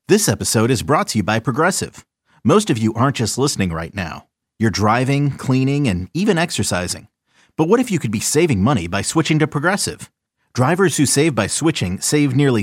This episode is brought to you by Progressive. Most of you aren't just listening right now. You're driving, cleaning, and even exercising. But what if you could be saving money by switching to Progressive? Drivers who save by switching save nearly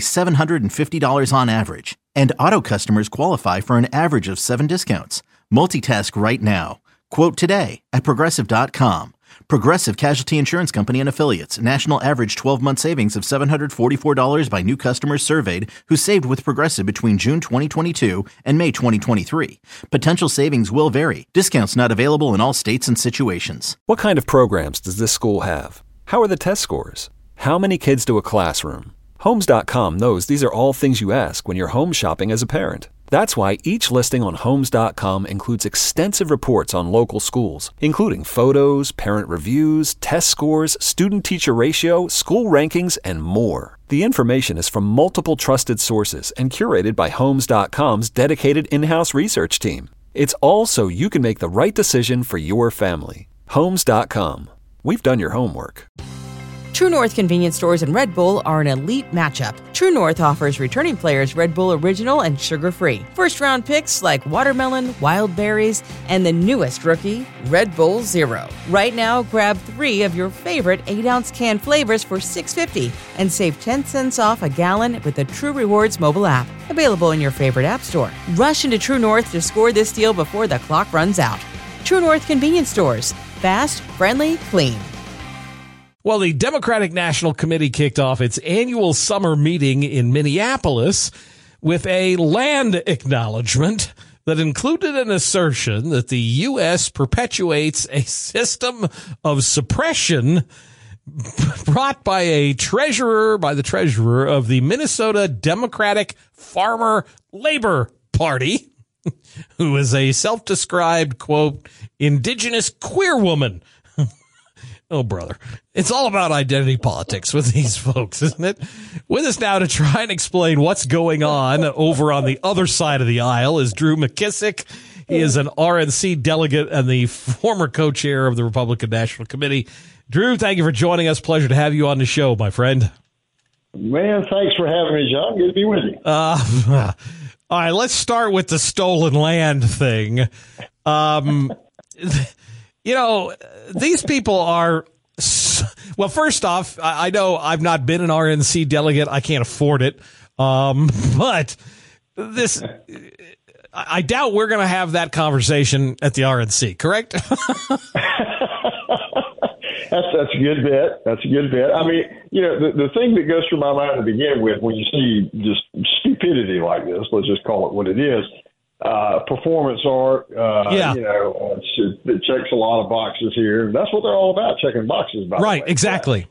$750 on average. And auto customers qualify for an average of 7 discounts. Multitask right now. Quote today at Progressive.com. Progressive Casualty Insurance Company and Affiliates. National average 12-month savings of $744 by new customers surveyed who saved with Progressive between June 2022 and May 2023. Potential savings will vary. Discounts not available in all states and situations. What kind of programs does this school have? How are the test scores? How many kids do a classroom? Homes.com knows these are all things you ask when you're home shopping as a parent. That's why each listing on Homes.com includes extensive reports on local schools, including photos, parent reviews, test scores, student-teacher ratio, school rankings, and more. The information is from multiple trusted sources and curated by Homes.com's dedicated in-house research team. It's all so you can make the right decision for your family. Homes.com. We've done your homework. True North convenience stores and Red Bull are an elite matchup. True North offers returning players Red Bull Original and sugar-free. First-round picks like watermelon, wild berries, and the newest rookie, Red Bull Zero. Right now, grab 3 of your favorite 8-ounce can flavors for $6.50 and save 10 cents off a gallon with the True Rewards mobile app. Available in your favorite app store. Rush into True North to score this deal before the clock runs out. True North convenience stores. Fast, friendly, clean. Well, the Democratic National Committee kicked off its annual summer meeting in Minneapolis with a land acknowledgement that included an assertion that the U.S. perpetuates a system of suppression brought by the treasurer of the Minnesota Democratic Farmer Labor Party, who is a self-described, quote, indigenous queer woman. Oh, brother. It's all about identity politics with these folks, isn't it? With us now to try and explain what's going on over on the other side of the aisle is Drew McKissick. He is an RNC delegate and the former co-chair of the Republican National Committee. Drew, thank you for joining us. Pleasure to have you on the show, my friend. Man, thanks for having me, John. Good to be with you. All right, let's start with the stolen land thing. You know, these people are, well, first off, I know I've not been an RNC delegate. I can't afford it. But this, I doubt we're going to have that conversation at the RNC, correct? That's a good bet. That's a good bet. I mean, you know, the thing that goes through my mind to begin with when you see just stupidity like this, let's just call it what it is, performance art, you know, it checks a lot of boxes here. That's what they're all about, checking boxes. Right, exactly.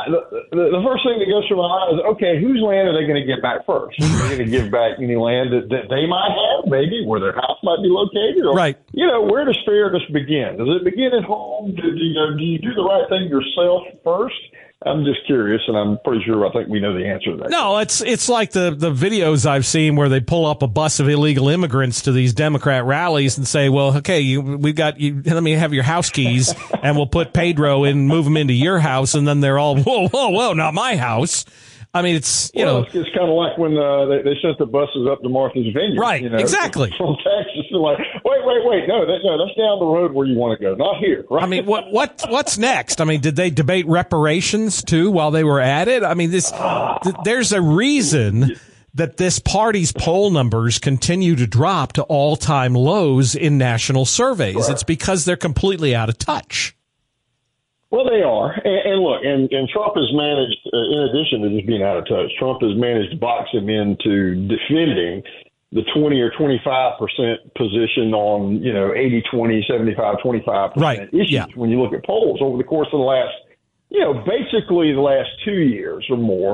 The first thing that goes through my mind is, okay, whose land are they going to get back first? Are they going to give back any land that they might have, maybe, where their house might be located? Or, right. You know, where does fairness begin? Does it begin at home? Do you do the right thing yourself first? I'm just curious, and I'm pretty sure I think we know the answer to that. No, it's like the videos I've seen where they pull up a bus of illegal immigrants to these Democrat rallies and say, well, okay, we've got you. Let me have your house keys, and we'll put Pedro in, move him into your house, and then they're all, whoa, not my house. I mean, it's, you know. It's kind of like when they sent the buses up to Martha's Vineyard. Right, you know, exactly. From Texas. They're like, wait. No, that's down the road where you want to go, not here. Right? I mean, what's next? I mean, did they debate reparations, too, while they were at it? I mean, there's a reason that this party's poll numbers continue to drop to all-time lows in national surveys. Right. It's because they're completely out of touch. Well, they are. And look, and Trump has managed, in addition to just being out of touch, Trump has managed to box him into defending the 20 or 25% position on, you know, 80-20, 75-25% right. issues. Yeah. When you look at polls over the course of the last, you know, basically the last 2 years or more,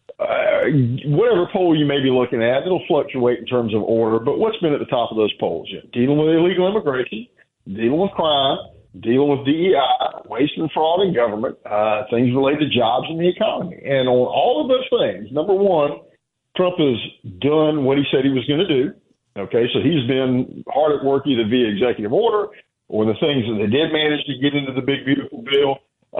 whatever poll you may be looking at, it'll fluctuate in terms of order. But what's been at the top of those polls? Dealing with illegal immigration, dealing with crime, dealing with DEI, waste and fraud in government, things related to jobs and the economy. And on all of those things, number one, Trump has done what he said he was going to do. Okay, so he's been hard at work either via executive order or the things that they did manage to get into the big, beautiful bill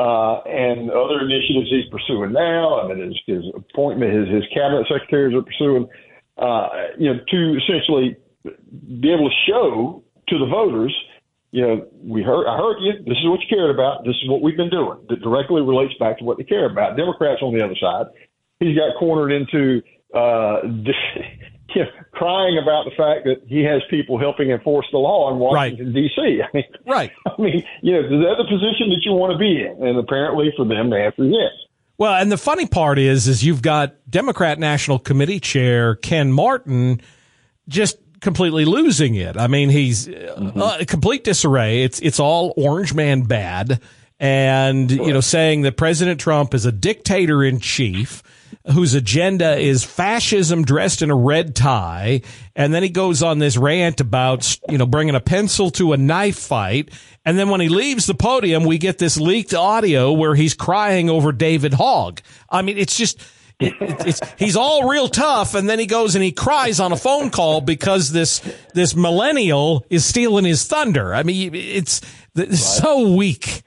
and other initiatives he's pursuing now. I mean, his appointment, his cabinet secretaries are pursuing. to essentially be able to show to the voters, I heard you. This is what you cared about. This is what we've been doing. That directly relates back to what they care about. Democrats on the other side, he's got cornered into crying about the fact that he has people helping enforce the law in Washington, D.C. Right. Is that the position that you want to be in? And apparently for them, the answer is yes. Well, and the funny part is you've got Democrat National Committee Chair Ken Martin just completely losing it. I mean, he's complete disarray. It's all orange man bad. And, saying that President Trump is a dictator in chief whose agenda is fascism dressed in a red tie. And then he goes on this rant about, bringing a pencil to a knife fight. And then when he leaves the podium, we get this leaked audio where he's crying over David Hogg. I mean, it's just, he's all real tough. And then he goes and he cries on a phone call because this millennial is stealing his thunder. I mean, it's so weak.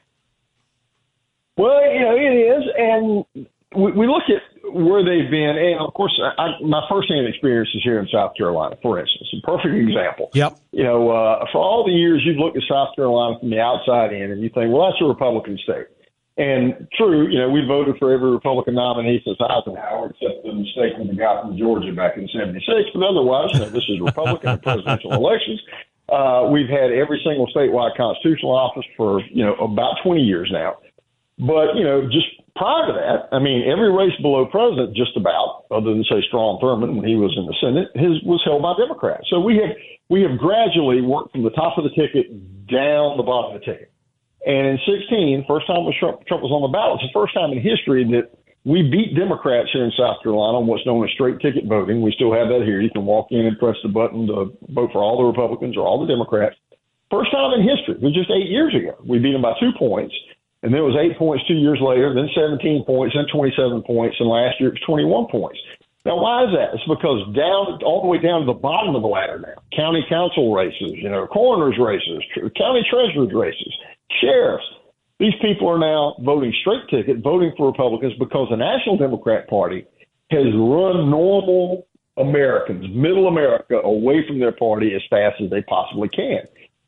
Well, it is. And we look at where they've been. And, of course, my firsthand experience is here in South Carolina, for instance. A perfect example. Yep. For all the years you've looked at South Carolina from the outside in and you think, well, that's a Republican state. And true, we voted for every Republican nominee since Eisenhower, except the mistake when we got from Georgia back in 76. But otherwise, this is Republican and presidential elections. We've had every single statewide constitutional office for, about 20 years now. But, just prior to that, every race below president, just about, other than, say, Strom Thurmond when he was in the Senate, was held by Democrats. So we have gradually worked from the top of the ticket down the bottom of the ticket. And in 2016, first time Trump was on the ballot, it's the first time in history that we beat Democrats here in South Carolina on what's known as straight ticket voting. We still have that here. You can walk in and press the button to vote for all the Republicans or all the Democrats. First time in history. It was just 8 years ago. We beat them by 2 points. And then it was 8 points 2 years later, then 17 points, then 27 points, and last year it was 21 points. Now, why is that? It's because all the way down to the bottom of the ladder now, county council races, coroners races, county treasurers races, sheriffs, these people are now voting straight ticket, voting for Republicans because the National Democrat Party has run normal Americans, middle America, away from their party as fast as they possibly can.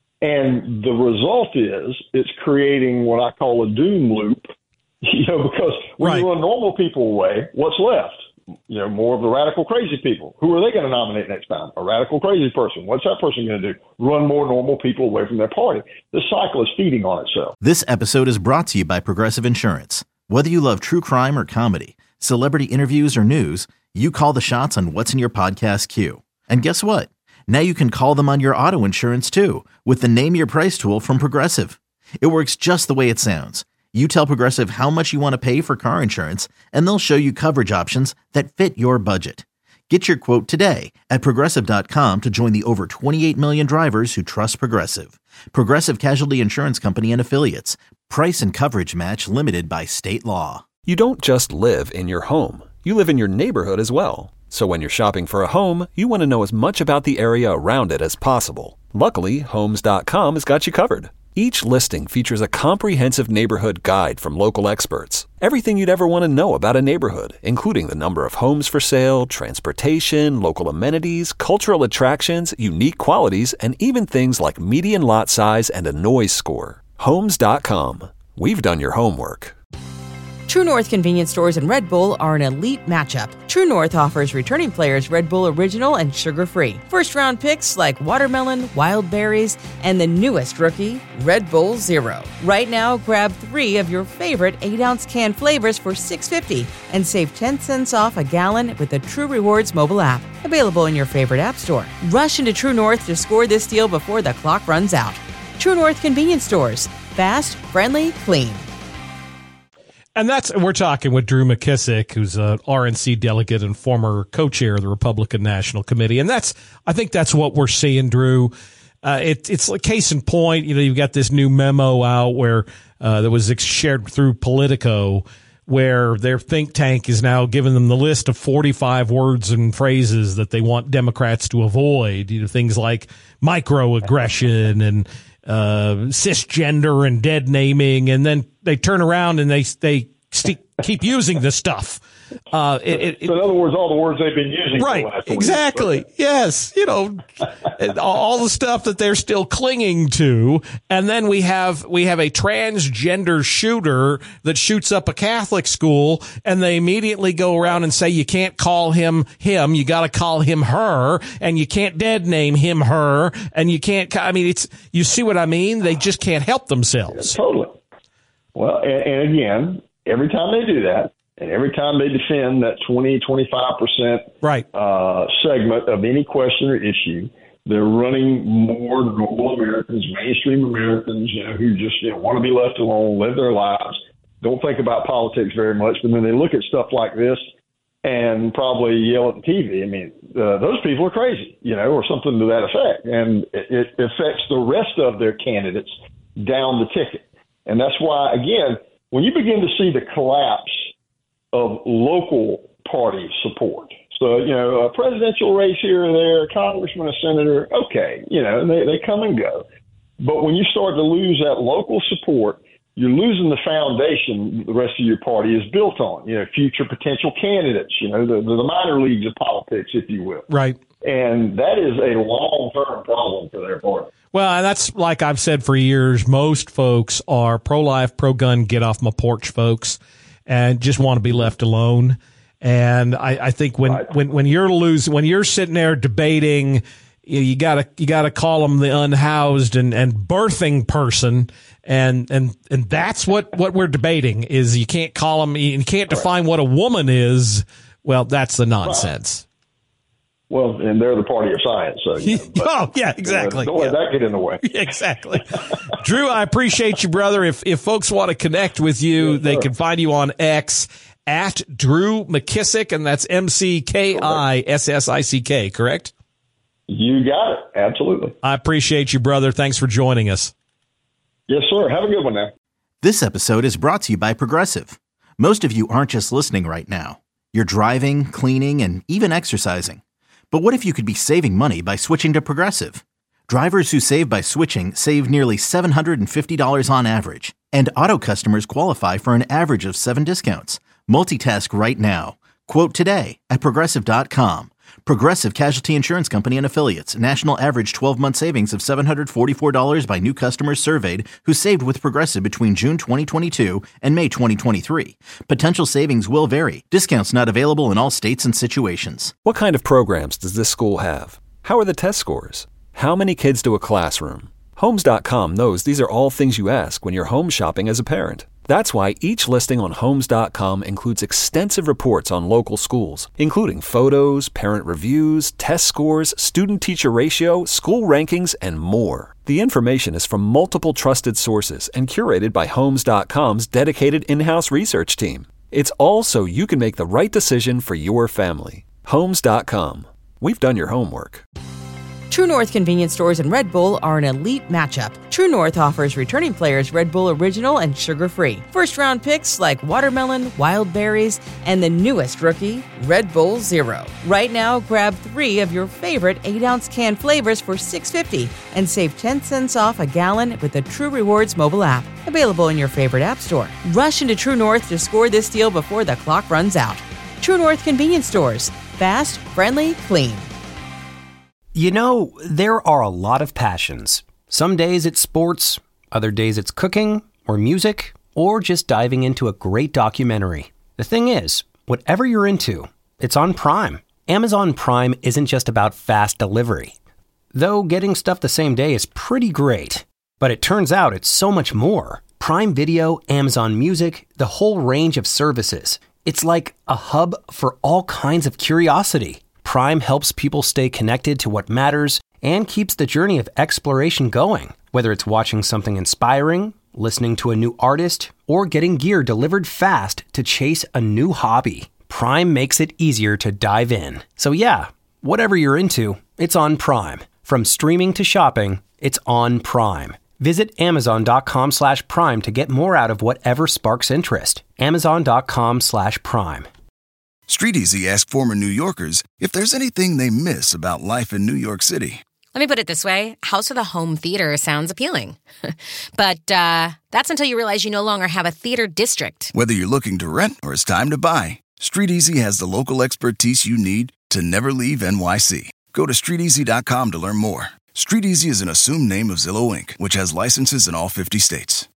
And the result is it's creating what I call a doom loop, because when you run normal people away, what's left? More of the radical crazy people. Who are they going to nominate next time? A radical crazy person. What's that person going to do? Run more normal people away from their party. The cycle is feeding on itself. This episode is brought to you by Progressive Insurance. Whether you love true crime or comedy, celebrity interviews or news, you call the shots on what's in your podcast queue. And guess what? Now you can call them on your auto insurance too with the Name Your Price tool from Progressive. It works just the way it sounds. You tell Progressive how much you want to pay for car insurance, and they'll show you coverage options that fit your budget. Get your quote today at Progressive.com to join the over 28 million drivers who trust Progressive. Progressive Casualty Insurance Company and Affiliates. Price and coverage match limited by state law. You don't just live in your home. You live in your neighborhood as well. So when you're shopping for a home, you want to know as much about the area around it as possible. Luckily, Homes.com has got you covered. Each listing features a comprehensive neighborhood guide from local experts. Everything you'd ever want to know about a neighborhood, including the number of homes for sale, transportation, local amenities, cultural attractions, unique qualities, and even things like median lot size and a noise score. Homes.com. We've done your homework. True North convenience stores and Red Bull are an elite matchup. True North offers returning players Red Bull Original and sugar-free. First-round picks like watermelon, wild berries, and the newest rookie, Red Bull Zero. Right now, grab 3 of your favorite 8-ounce can flavors for $6.50 and save 10 cents off a gallon with the True Rewards mobile app. Available in your favorite app store. Rush into True North to score this deal before the clock runs out. True North convenience stores. Fast, friendly, clean. And we're talking with Drew McKissick, who's an RNC delegate and former co-chair of the Republican National Committee. And I think that's what we're seeing, Drew. It's like case in point, you've got this new memo out where, that was shared through Politico, where their think tank is now giving them the list of 45 words and phrases that they want Democrats to avoid, things like microaggression and, cisgender and dead naming, and then they turn around and they keep using this stuff. So in other words, all the words they've been using. Right. For the last 20 Exactly. years. Yes. All the stuff that they're still clinging to. And then we have a transgender shooter that shoots up a Catholic school, and they immediately go around and say, you can't call him, you got to call him her, and you can't dead name him her, and you can't, you see what I mean? They just can't help themselves. Yeah, totally. Well, and again, every time they do that, and every time they defend that 20-25% right. Segment of any question or issue, they're running more normal Americans, mainstream Americans, who just want to be left alone, live their lives, don't think about politics very much. But then they look at stuff like this and probably yell at the TV. Those people are crazy, or something to that effect. And it affects the rest of their candidates down the ticket. And that's why, again, when you begin to see the collapse of local party support. So, a presidential race here or there, a congressman, a senator, okay, they come and go. But when you start to lose that local support, you're losing the foundation the rest of your party is built on, future potential candidates, the minor leagues of politics, if you will. Right. And that is a long-term problem for their party. Well, and that's like I've said for years, most folks are pro-life, pro-gun, get off my porch folks, and just want to be left alone. And I think when you're sitting there debating, you gotta call them the unhoused and birthing person, and that's what we're debating is you can't call them, you can't define what a woman is. Well, that's the nonsense. Well, and they're the party of science. So, oh, yeah, exactly. Don't let that get in the way. Exactly. Drew, I appreciate you, brother. If folks want to connect with you, they can find you on X at Drew McKissick, and that's McKissick, correct? You got it. Absolutely. I appreciate you, brother. Thanks for joining us. Yes, sir. Have a good one now. This episode is brought to you by Progressive. Most of you aren't just listening right now. You're driving, cleaning, and even exercising. But what if you could be saving money by switching to Progressive? Drivers who save by switching save nearly $750 on average, and auto customers qualify for an average of 7 discounts. Multitask right now. Quote today at Progressive.com. Progressive Casualty Insurance Company and Affiliates. National average 12-month savings of $744 by new customers surveyed who saved with Progressive between June 2022 and May 2023. Potential savings will vary. Discounts not available in all states and situations. What kind of programs does this school have? How are the test scores? How many kids do a classroom? Homes.com knows these are all things you ask when you're home shopping as a parent. That's why each listing on Homes.com includes extensive reports on local schools, including photos, parent reviews, test scores, student-teacher ratio, school rankings, and more. The information is from multiple trusted sources and curated by Homes.com's dedicated in-house research team. It's all so you can make the right decision for your family. Homes.com. We've done your homework. True North convenience stores and Red Bull are an elite matchup. True North offers returning players Red Bull Original and sugar-free. First-round picks like watermelon, wild berries, and the newest rookie, Red Bull Zero. Right now, grab 3 of your favorite 8-ounce can flavors for $6.50 and save 10 cents off a gallon with the True Rewards mobile app. Available in your favorite app store. Rush into True North to score this deal before the clock runs out. True North convenience stores. Fast, friendly, clean. There are a lot of passions. Some days it's sports, other days it's cooking, or music, or just diving into a great documentary. The thing is, whatever you're into, it's on Prime. Amazon Prime isn't just about fast delivery. Though getting stuff the same day is pretty great. But it turns out it's so much more. Prime Video, Amazon Music, the whole range of services. It's like a hub for all kinds of curiosity. Prime helps people stay connected to what matters and keeps the journey of exploration going. Whether it's watching something inspiring, listening to a new artist, or getting gear delivered fast to chase a new hobby, Prime makes it easier to dive in. So yeah, whatever you're into, it's on Prime. From streaming to shopping, it's on Prime. Visit Amazon.com/Prime to get more out of whatever sparks interest. Amazon.com/Prime. StreetEasy asked former New Yorkers if there's anything they miss about life in New York City. Let me put it this way. House with a home theater sounds appealing. But that's until you realize you no longer have a theater district. Whether you're looking to rent or it's time to buy, StreetEasy has the local expertise you need to never leave NYC. Go to StreetEasy.com to learn more. StreetEasy is an assumed name of Zillow Inc., which has licenses in all 50 states.